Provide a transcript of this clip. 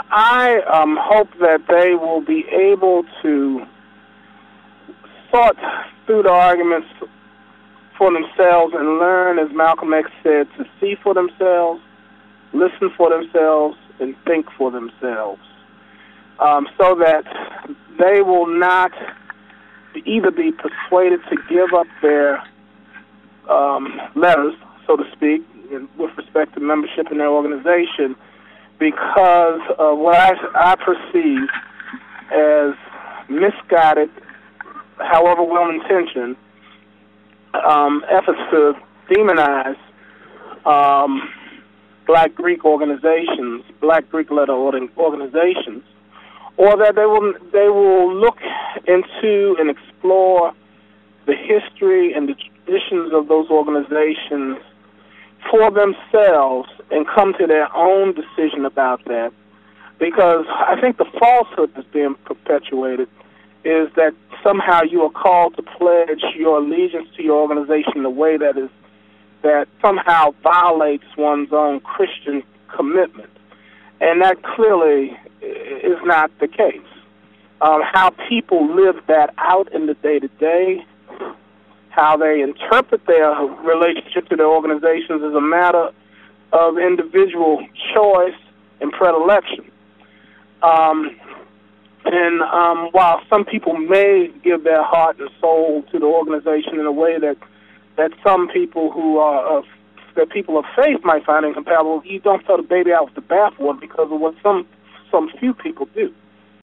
I hope that they will be able to sort through the arguments for themselves and learn, as Malcolm X said, to see for themselves, listen for themselves, and think for themselves, so that they will not either be persuaded to give up their letters, so to speak, with respect to membership in their organization, because of what I perceive as misguided, however well-intentioned, efforts to demonize Black Greek organizations, Black Greek letter organizations, or that they will look into and explore the history and the traditions of those organizations for themselves and come to their own decision about that. Because I think the falsehood that's being perpetuated is that somehow you are called to pledge your allegiance to your organization in a way that somehow violates one's own Christian commitment. And that clearly is not the case. How people live that out in the day-to-day, how they interpret their relationship to their organizations is a matter of individual choice and predilection. And while some people may give their heart and soul to the organization in a way that some people who are that people of faith might find incompatible, you don't throw the baby out with the bathwater because of what some few people do.